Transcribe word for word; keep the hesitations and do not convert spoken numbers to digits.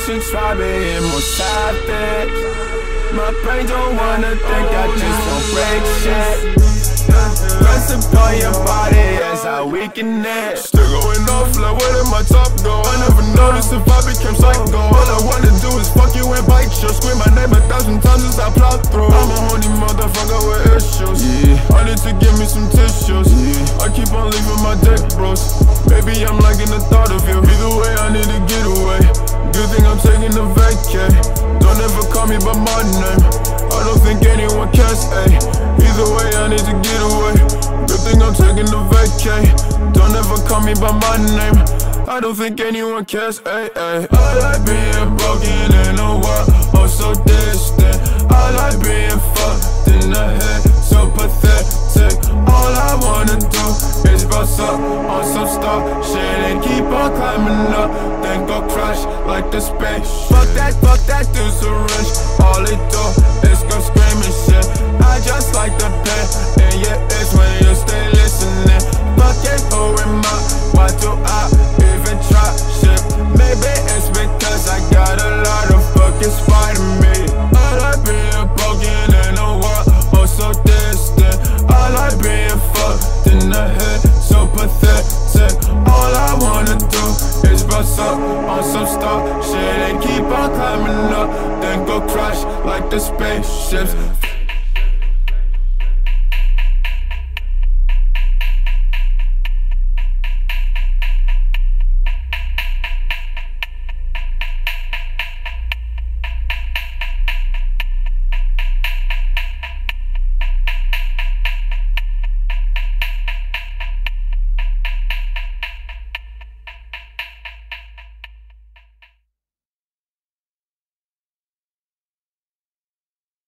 should try being more savage. My brain don't wanna think, I just won't break shit. Press upon your body as I weaken it. Still going off like where did my top go? I never noticed if I became psycho. All I wanna do is fuck you and bite you. Scream my name a thousand times as I plow through. I'm a horny motherfucker with issues, yeah. I need to give me some tissues, yeah. I keep on leaving my dick bros. Baby, I'm liking the thought of you. Either way, I need to get away. Good thing I'm taking a vacay. Don't ever call me by my name, I don't think anyone cares, ayy. Either way, I need to get away. Good thing I'm taking a vacay. Don't ever call me by my name, I don't think anyone cares, ayy, ayy. I like being broken in a world oh so distant. I like being fucked in the head, so pathetic. All I wanna do is bust up on some star shit and keep on climbing up, then go crash like the space. Fuck that, fuck that dude so rich. All they do is go screaming shit. I just like the pain in your ears when you stay listening. Fuck it, who am I? Why do I even try shit? Maybe it's because I got a lot of fucking spite in me. I like being broken in a world oh so distant. I like being fucked in the head, so pathetic. All I wanna do is bust up on some star shit and keep on climbing up, then go crash like the spaceships.